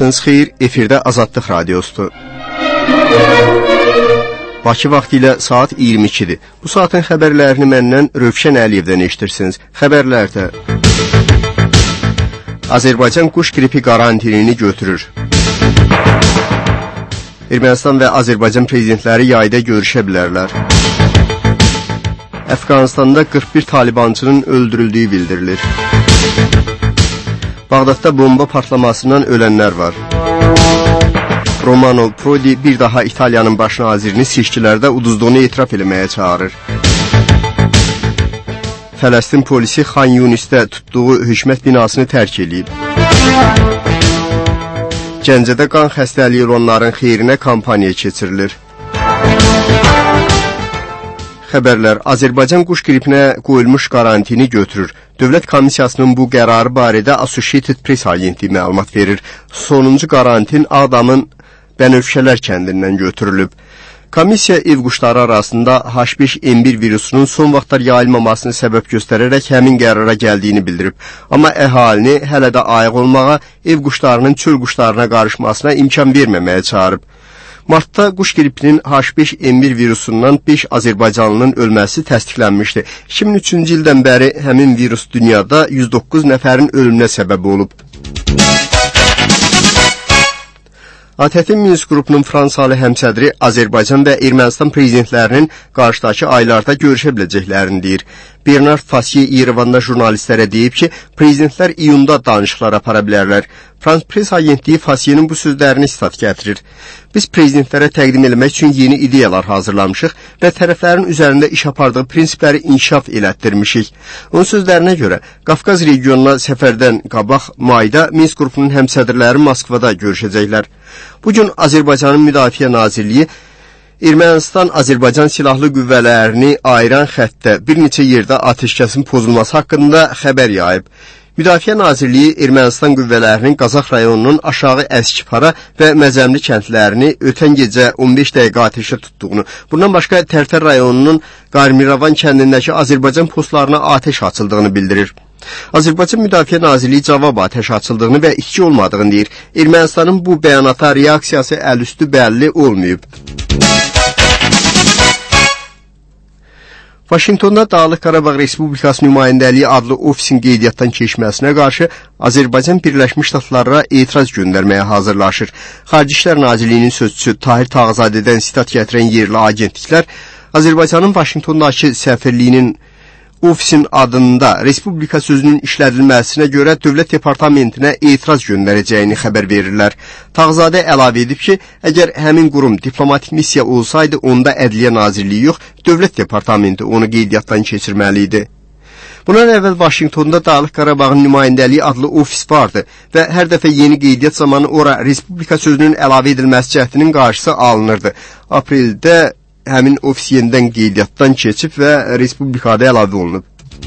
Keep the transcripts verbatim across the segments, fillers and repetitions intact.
Vaxtınız xeyir, efirdə Azadlıq Radiosudur. Bakı vaxtı ilə saat iyirmi ikidir. Bu saatın xəbərlərini məndən Rövşən Əliyevdən eşitirsiniz. Xəbərlərdə Azərbaycan quş qripi qarantinini götürür. Ermənistan və Azərbaycan prezidentləri yayda görüşə bilərlər. Əfqanistanda qırx bir talibançının öldürüldüyü bildirilir. Bağdadda bomba partlamasından ölənlər var. Romano Prodi bir daha İtaliyanın baş nazirini seçkilərdə uduzduğunu etiraf eləməyə çağırır. Fələstin polisi Xan Yunisdə tutduğu hökumət binasını tərk edib. Gəncədə qan xəstəliyi olanların xeyrinə kampaniya keçirilir. Xəbərlər, Azərbaycan quş qripinə qoyulmuş qarantini götürür. Dövlət Komissiyasının bu qərarı barədə Associated Press agentliyi məlumat verir. Sonuncu qarantin Ağdamın Bənövşələr kəndindən götürülüb. Komissiya ev quşları arasında H beş N bir virusunun son vaxtlar yayılmamasını səbəb göstərərək həmin qərara gəldiyini bildirib. Amma əhalini hələ də ayıq olmağa, ev quşlarının çöl quşlarına qarışmasına imkan verməməyə çağırıb. Martda quş qripinin H beş N bir virusundan beş Azərbaycanlının ölməsi təsdiqlənmişdi. iki min üçüncü ildən bəri həmin virus dünyada yüz doqquz nəfərin ölümünə səbəb olub. A T T Minsk qrupunun Fransalı həmsədri Azərbaycan və Ermənistan prezidentlərinin qarşıdakı aylarda görüşə biləcəklərini deyir. Bernard Fasiye İrəvanda jurnalistlərə deyib ki, prezidentlər iyunda danışıqlar apara bilərlər. France Press agentliyi Fasiyenin bu sözlərini istat gətirir. Biz prezidentlərə təqdim etmək üçün yeni ideyalar hazırlamışıq və tərəflərin üzərində iş apardığı prinsipləri inkişaf elətdirmişik. Onun sözlərinə görə, Qafqaz regionuna səfərdən qabaq mayda Minsk qrupunun həmsədrləri Moskvada görüşəcəklər. Bugün Azərbaycanın Müdafiə Nazirliyi Ermənistan-Azərbaycan silahlı qüvvələrini ayıran xəttdə bir neçə yerdə atəşkəsin pozulması haqqında xəbər yayıb. Müdafiə Nazirliyi Ermənistan qüvvələrinin Qazax rayonunun aşağı Əskipara və Məzəmli kəndlərini ötən gecə on beş dəqiqə atəşə tutduğunu, bundan başqa Tərtər rayonunun Qarmiravan kəndindəki Azərbaycan postlarına atəş açıldığını bildirir. Azərbaycan Müdafiə Nazirliyi cavab atəş açıldığını və itki olmadığını deyir. Ermənistanın bu bəyanata reaksiyası əlüstü bəlli olmayıb. Vaşinqtonda Dağlıq Qarabağ Respublikası nümayəndəliyi adlı ofisin qeydiyyatdan keçməsinə qarşı Azərbaycan Birləşmiş Ştatlarına etiraz göndərməyə hazırlaşır. Xarici İşlər Nazirliyinin sözçüsü Tahir Tağızadədən sitat gətirən yerli agentliklər Azərbaycanın Vaşinqtondakı səfirliyinin ofisin adında Respublika sözünün işlədilməsinə görə Dövlət Departamentinə etiraz göndərəcəyini xəbər verirlər. Tağzadə əlavə edib ki, əgər həmin qurum diplomatik missiya olsaydı, onda Ədliyyə Nazirliyi yox, Dövlət Departamenti onu qeydiyyatdan keçirməli idi. Bundan əvvəl Vaşinqtonda Dağlıq Qarabağın nümayəndəliyi adlı ofis vardı və hər dəfə yeni qeydiyyat zamanı ora Respublika sözünün əlavə edilməsi cəhdinin qarşısı alınırdı. Apreldə həmin ofis yenidən qeydiyyatdan keçib və Respublikada əlavə olunub.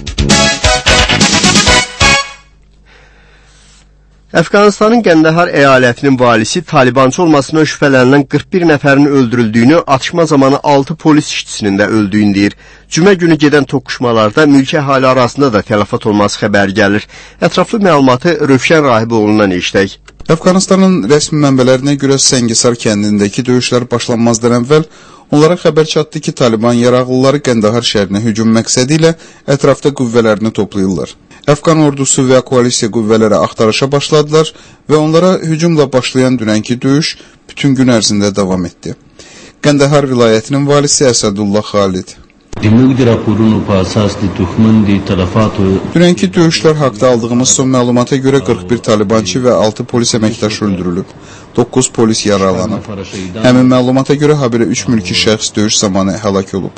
Əfqanistanın Qəndəhar əyalətinin valisi Talibançı olmasına şübhələnilən qırx bir nəfərin öldürüldüyünü, atışma zamanı altı polis işçisinin də öldüyünü deyir. Cümə günü gedən toqquşmalarda mülki əhali arasında da tələfat olması xəbəri gəlir. Ətraflı məlumatı Rövşən Rahiboğlu'ndan eşitək. Əfqanistanın rəsmi mənbələrinə görə Səngisar kəndindəki döyüşlər başlanmazdan əvvəl onlara xəbər çatdı ki, Taliban yaraqlıları Qəndəhar şəhərinə hücum məqsədi ilə ətrafda qüvvələrini toplayırlar. Əfqan ordusu və koalisiya qüvvələri axtarışa başladılar və onlara hücumla başlayan dünənki döyüş bütün gün ərzində davam etdi. Qəndəhar vilayətinin valisi Əsədullah Xalid. Dünənki döyüşlər haqda aldığımız son məlumata görə qırx bir talibançı və altı polis əməkdaşı öldürülüb, doqquz polis yaralanıb. Həmin məlumata görə habelə üç mülki şəxs döyüş zamanı həlak olub.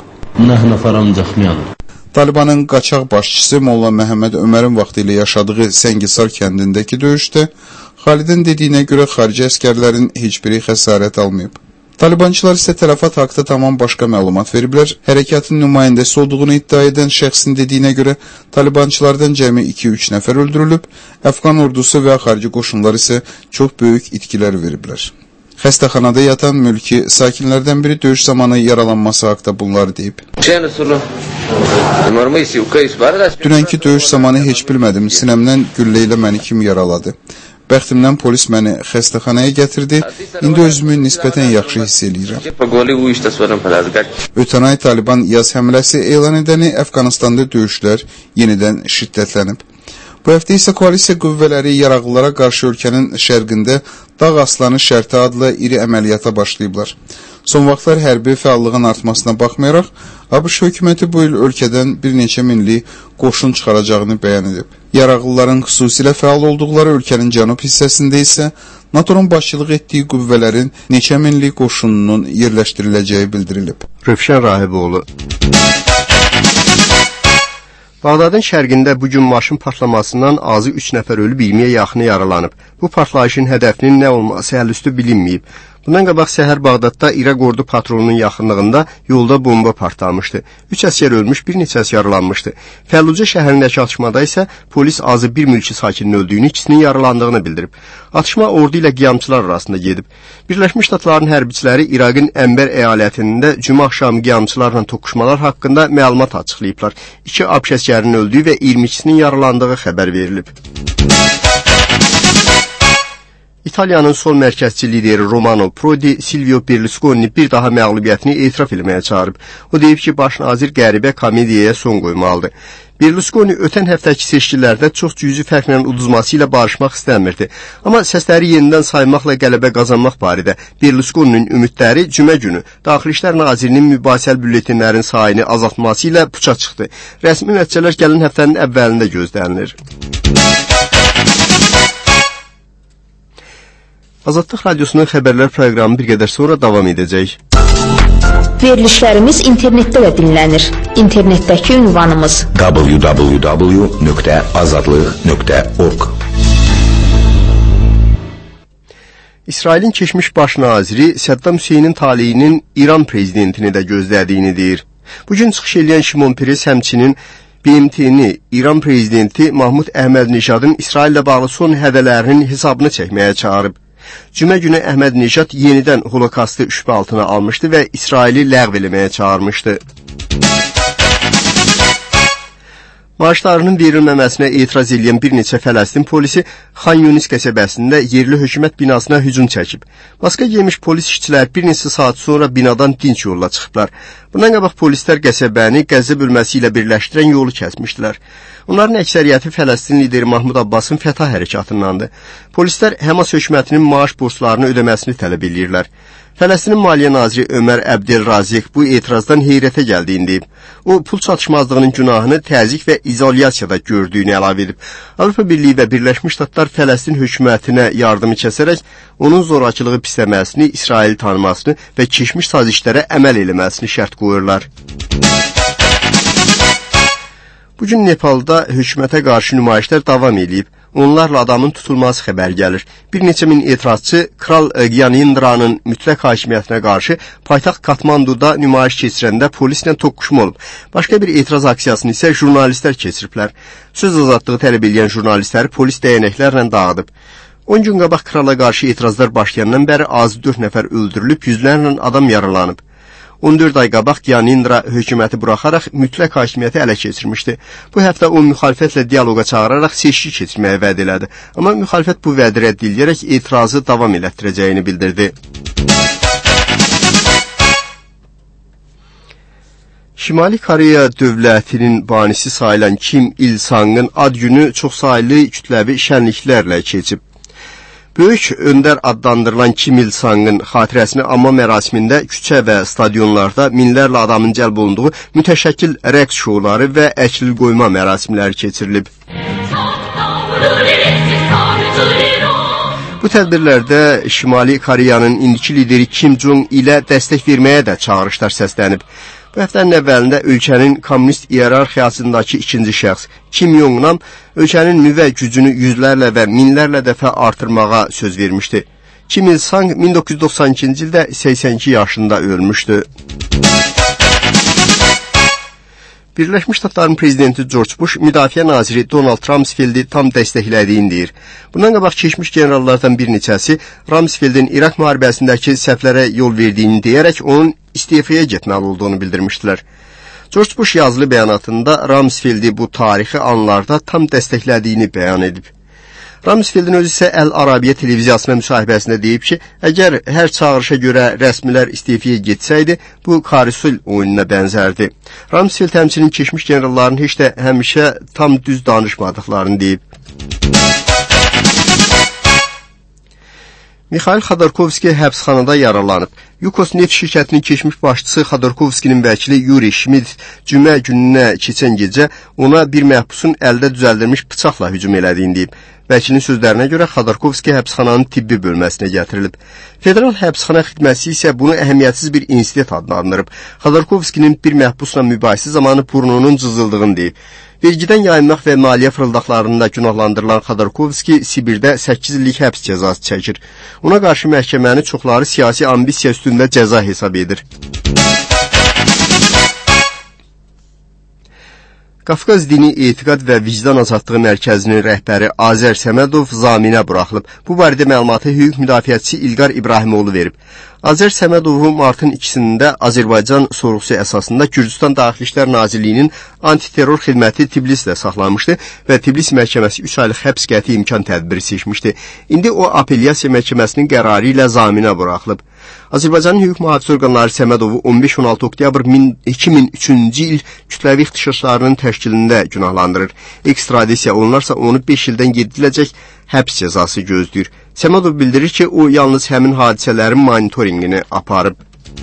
Talibanın qaçaq başçısı Molla Məhəmməd Ömərin vaxtı ilə yaşadığı Səngisar kəndindəki döyüşdə Xalidin dediyinə görə xarici əskərlərin heç biri xəsarət almayıb. Talibançılar isə tələfat haqda tamam başqa məlumat veriblər. Hərəkatın nümayəndəsi olduğunu iddia edən şəxsin dediyinə görə talibançılardan cəmi iki üç nəfər öldürülüb, Əfqan ordusu və xarici qoşunlar isə çox böyük itkilər veriblər. Xəstəxanada yatan mülki sakinlərdən biri döyüş zamanı yaralanması haqda bunları deyib. Dünənki döyüş zamanı heç bilmədim, sinəmdən güllə ilə məni kim yaraladı. Bəxtimdən polis məni xəstəxanaya gətirdi. İndi özümü nisbətən yaxşı hiss eləyirəm. Ötən ay Taliban yaz həmləsi elan edəni Əfqanistanda döyüşlər yenidən şiddətlənib. Bu həftə isə koalisiya qüvvələri yaraqlılara qarşı ölkənin şərqində Dağ Aslanı şərti adlı iri əməliyyata başlayıblar. Son vaxtlar hərbi fəallığın artmasına baxmayaraq, ABŞ hökuməti bu il ölkədən bir neçə minlik qoşun çıxaracağını bəyan edib. Yaraqlıların xüsusilə fəal olduqları ölkənin cənub hissəsində isə NATO'nun başçılıq etdiyi qüvvələrin neçə minlik qoşununun yerləşdiriləcəyi bildirilib. Rövşən Rahiboğlu. Bağdadın şərqində bugün maşın partlamasından azı üç nəfər ölüb, iyirmiyə yaxını yaralanıb. Bu partlayışın hədəfinin nə olması əlüstü bilinməyib. Bundan qabaq səhər Bağdadda İraq ordu patrolunun yaxınlığında yolda bomba partlamışdı. Üç əsgər ölmüş, bir neçəsi yaralanmışdı. Fəllucə şəhərindəki atışmada isə polis azı bir mülki sakinin öldüyünü, ikisinin yaralandığını bildirib. Atışma ordu ilə qiyamçılar arasında gedib. Birləşmiş Ştatların hərbiçiləri İraqın Ənbər əyalətində cümə axşamı qiyamçılarla toqquşmalar haqqında məlumat açıqlayıblar. İki ABŞ əsgərinin öldüyü və iyirmi ikisinin yaralandığı xəbər verilib. İtaliyanın sol mərkəzçi lideri Romano Prodi Silvio Berlusconi bir daha məğlubiyyətini etiraf etməyə çağırıb. O deyib ki, baş nazir qəribə komediyaya son qoymalıdır. Berlusconi ötən həftəki seçkilərdə çox cüzi fərqlə uduzması ilə barışmaq istəmirdi. Amma səsləri yenidən saymaqla qələbə qazanmaq barədə Berlusconinin ümidləri cümə günü Daxili İşlər Nazirinin mübahisəli bülletinlərin sayını azaltması ilə puça çıxdı. Rəsmi nəticələr gələn həftənin əvvəlində gözlənilir. Azadlıq Radyosunun xəbərlər proqramı bir qədər sonra davam edəcək. Verilişlərimiz internetdə də dinlənir. İnternetdəki ünvanımız w w w nöqtə azadlıq nöqtə org. İsrailin keçmiş baş naziri Səddam Hüseynin taleyinin İran prezidentini də gözlədiyini deyir. Bugün çıxış edən Şimon Peres həmçinin B M T-ni İran prezidenti Mahmud Əhməd-Nişadın İsraillə bağlı son hədələrinin hesabını çəkməyə çağırıb. Cümə günü Əhməd-Nişad yenidən holokastı şübhə altına almışdı və İsraili ləğv eləməyə çağırmışdı. Maaşlarının verilməməsinə etiraz edən bir neçə Fələstin polisi Xan Yunis qəsəbəsində yerli hökumət binasına hücum çəkib. Maska giymiş polis işçilər bir neçə saat sonra binadan dinç yolla çıxıblar. Bundan qabaq polislər qəsəbəni Qəzza bölməsi ilə birləşdirən yolu kəsmişdilər. Onların əksəriyyəti Fələstin lideri Mahmud Abbasın Fətah hərəkatındandır. Polislər Həmas hökumətinin maaş borclarını ödəməsini tələb edirlər. Fələstinin Maliyyə Naziri Ömər Əbdel-Razik bu etirazdan heyrətə gəldiyini deyib. O, pul çatışmazlığının günahını təzik və izolyasiyada gördüyünü əlavə edib. Avropa Birliyi və Birləşmiş Ştatlar Fələstin hökumətinə yardımı kəsərək, onun zorakılığı pisləməsini, İsraili tanımasını və keçmiş sazişlərə əməl eləməsini şərt qoyurlar. Bugün Nepalda hökumətə qarşı nümayişlər davam edib. Onlarla adamın tutulması xəbər gəlir. Bir neçə min etirazçı Kral Gyanendranın mütləq hakimiyyətinə qarşı paytaxt Katmanduda nümayiş keçirəndə polislə toqquşma olub. Başqa bir etiraz aksiyasını isə jurnalistlər keçiriblər. Söz azadlığı tələb edən jurnalistləri polis dəyənəklərlə dağıdıb. on gün qabaq krala qarşı etirazlar başlayandan bəri azı dörd nəfər öldürülüb, yüzlərlə adam yaralanıb. on dörd ay qabaq Gyanendra hökuməti buraxaraq mütləq hakimiyyəti ələ keçirmişdi. Bu həftə o müxalifətlə dialoqa çağıraraq seçki keçirməyə vəd elədi. Amma müxalifət bu vədi rədd edərək etirazı davam elətdirəcəyini bildirdi. Şimali Koreya dövlətinin banisi sayılan Kim Il-sangın ad günü çoxsaylı kütləvi şənliklərlə keçib. Böyük öndər adlandırılan Kim Il-sangın xatirəsini anma mərasimində küçə və stadionlarda minlərlə adamın cəlb olunduğu mütəşəkkil rəqs şouları və əklil qoyma mərasimləri keçirilib. Bu tədbirlərdə Şimali Koreyanın indiki lideri Kim Jong ilə dəstək verməyə də çağırışlar səslənib. Bu həftənin əvvəlində ölkənin kommunist iyerarxiyasındakı ikinci şəxs Kim Jong-nam ölkənin nüvə gücünü yüzlərlə və minlərlə dəfə artırmağa söz vermişdi. Kim Il-sang min doqquz yüz doxsan ikinci ildə səksən iki yaşında ölmüşdü. Birləşmiş Ştatların prezidenti George Bush müdafiə naziri Donald Rumsfeldi tam dəstəklədiyini deyir. Bundan qabaq keçmiş generallardan bir neçəsi Rumsfeldin İraq müharibəsindəki səhvlərə yol verdiyini deyərək onun istifaya getməli olduğunu bildirmişdilər. George Bush yazılı bəyanatında Rumsfeldi bu tarixi anlarda tam dəstəklədiyini bəyan edib. Rumsfeldin özü isə Əl Arabiyə televiziyasına müsahibəsində deyib ki, əgər hər çağırışa görə rəsmilər istefiyə getsəydi, bu Karisul oyununa bənzərdi. Rumsfeld həmçinin keçmiş generalların heç də həmişə tam düz danışmadıqlarını deyib. Mikhail Xodorkovski həbsxanada yaralanıb. Yukos Neft şirkətinin keçmiş başçısı Xodorkovskinin vəkili Yuri Schmidt cümə gününə keçən gecə ona bir məhbusun əldə düzəldilmiş bıçaqla hücum elədiyini deyib. Vəkilin sözlərinə görə Xodorkovski həbsxananın tibbi bölməsinə gətirilib. Federal həbsxana xidməsi isə bunu əhəmiyyətsiz bir insident adlandırıb. Xodorkovskinin bir məhbusla mübahisə zamanı burnunun cızıldığını deyib. Vergidən yayınmaq və maliyyə fırıldaqlarında günahlandırılan Xodorkovski Sibirdə səkkiz illik həbs cəzası çəkir. Ona qarşı məhkəməni çoxları siyasi ambisiya üstündə cəza hesab edir. Qafqaz Dini Etiqad və Vicdan Azadlığı Mərkəzinin rəhbəri Azər Səmədov zaminə buraxılıb. Bu barədə məlumatı hüquq müdafiəçisi İlqar İbrahimoğlu verib. Azər Səmədovu martın ikisində Azərbaycan sorğusu əsasında Gürcüstan Daxili İşlər Nazirliyinin antiterror xidməti Tbilisdə saxlamışdı və Tbilis məhkəməsi üç aylıq həbs qəti imkan tədbiri seçmişdi. İndi o apellyasiya məhkəməsinin qərarı ilə zaminə buraxılıb. Azərbaycanın hüquq mühafizə orqanları Səmədovu on beş on altı oktyabr iki min üçüncü il kütləvi ixtişaşlarının təşkilində günahlandırır. Ekstradisiya olunarsa onu beş ildən yeddi iləcək həbs cəzası gözləyir. Səmədov bildirir ki, o yalnız həmin hadisələrin monitoringini aparıb.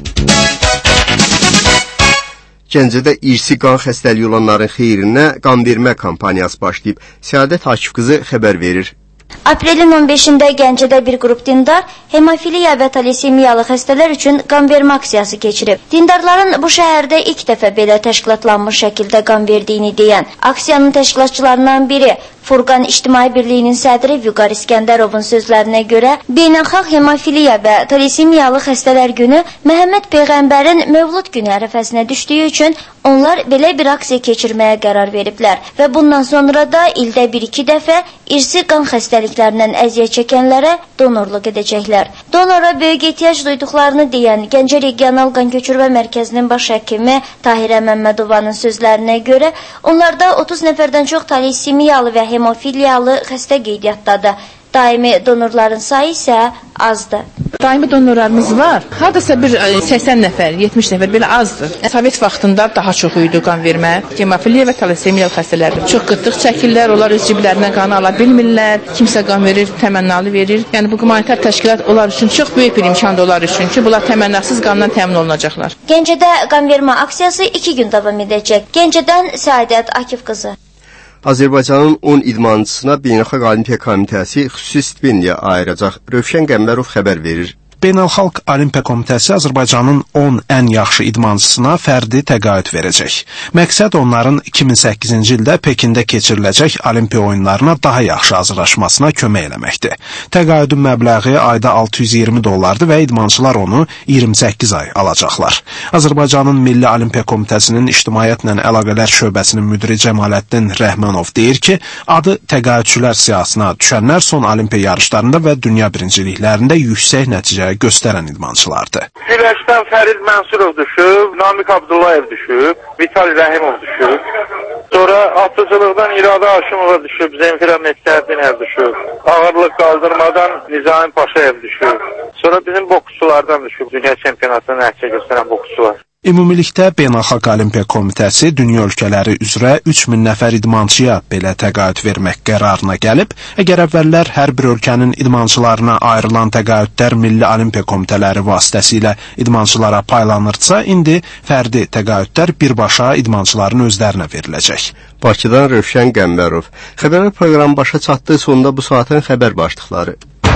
Gəncədə irsi qan xəstəliyi olanların xeyrinə qan vermə kampaniyası başlayıb. Səadət Akif qızı xəbər verir. Aprelin on beşində Gəncədə bir qrup dindar hemofiliya və talisemiyalı xəstələr üçün qan vermə aksiyası keçirib. Dindarların bu şəhərdə ilk dəfə belə təşkilatlanmış şəkildə qan verdiyini deyən aksiyanın təşkilatçılarından biri Furqan İctimai Birliyinin sədri Vüqar İskəndərovun sözlərinə görə beynəlxalq hemofiliya və talisemiyalı xəstələr günü Məhəmməd Peyğəmbərin Mövlud günü ərəfəsinə düşdüyü üçün onlar belə bir aksiya keçirməyə qərar veriblər və bundan sonra da ildə bir-iki dəfə irsi qan xəstəliklərindən əziyyət çəkənlərə donorluq edəcəklər. Donora böyük ehtiyac duyduqlarını deyən Gəncə Regional Qan Köçürmə Mərkəzinin baş həkimi Tahirə Məmmədovanın sözlərinə görə onlarda otuz nəfərdən çox talisemiyalı və hemofiliyalı xəstə qeydiyyatdadır. Daimi donorların sayı isə azdır. Daimi donorlarımız var. Hardasa bir səksən nəfər, yetmiş nəfər belə azdır. Sovet vaxtında daha çox idi qan vermə. Hemofiliya və talisemiyalı xəstələr çox qıtlıq çəkirlər, onlar öz ciblərindən qanı ala bilmirlər. Kimsə qan verir, təmənnalı verir. Yəni bu humanitar təşkilat onlar üçün çox böyük bir imkandır onlar üçün ki, bunlar təmənnasız qandan təmin olunacaqlar. Gəncədə qan vermə aksiyası iki gün davam edəcək. Gəncədən Səadət Akif qızı. Azərbaycanın on idmançısına Beynəlxalq Olimpiya Komitəsi xüsusi stipendiya ayıracaq. Rövşən Qəmbərov xəbər verir. Beynəlxalq Olimpiya Komitəsi Azərbaycanın on ən yaxşı idmançısına fərdi təqaüd verəcək. Məqsəd onların iki min səkkizinci ildə Pekində keçiriləcək Olimpiya oyunlarına daha yaxşı hazırlaşmasına kömək eləməkdir. Təqaüdün məbləği ayda altı yüz iyirmi dollardır və idmançılar onu iyirmi səkkiz ay alacaqlar. Azərbaycanın Milli Olimpiya Komitəsinin İctimaiyyətlə Əlaqələr şöbəsinin müdiri Cəmaləddin Rəhmanov deyir ki, adı təqaüdçülər siyahısına düşənlər son Olimpiya yarışlarında və dünya birinciliklərində yüksək nəticə göstərən idmançılardır. Güləşdən Fərid Mənsurov düşüb, Namik Abdullayev düşüb, Vitali Rəhimov düşüb. Sonra atıcılıqdan İradə Haşimova düşüb, Zemfira Metkərdinəv düşüb. Ağırlıq qaldırmadan Nizami Paşayev düşüb. Sonra bizim boksçulardan düşüb, dünya çempionatında nəticə göstərən boksçular. Ümumilikdə Beynəlxalq Olimpiya Komitəsi dünya ölkələri üzrə üç min nəfər idmançıya belə təqaüd vermək qərarına gəlib. Əgər əvvəllər hər bir ölkənin idmançılarına ayrılan təqaüdlər Milli Olimpiya Komitələri vasitəsilə idmançılara paylanırsa, indi fərdi təqaüdlər birbaşa idmançıların özlərinə veriləcək. Bakıdan Rövşən Qəmbərov. Xəbər proqramı başa çatdığı sonunda bu saatın xəbər başlıqları.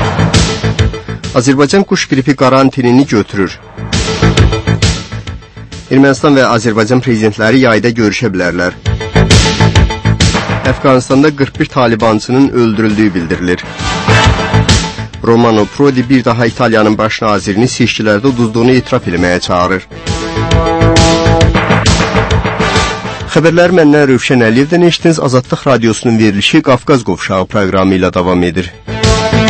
Azərbaycan quş qripi karantinini götürür. Ermənistan və Azərbaycan prezidentləri yayda görüşə bilərlər. Əfqanistanda qırx bir talibançının öldürüldüyü bildirilir. Romano Prodi bir daha İtaliyanın baş nazirini seçkilərdə uduzduğunu etiraf eləməyə çağırır. Xəbərlər məndən Rövşən Əliyevdən eşitdiniz. Azadlıq Radiosunun verilişi Qafqaz Qovşağı proqramı ilə davam edir.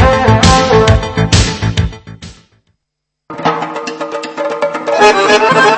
Müzik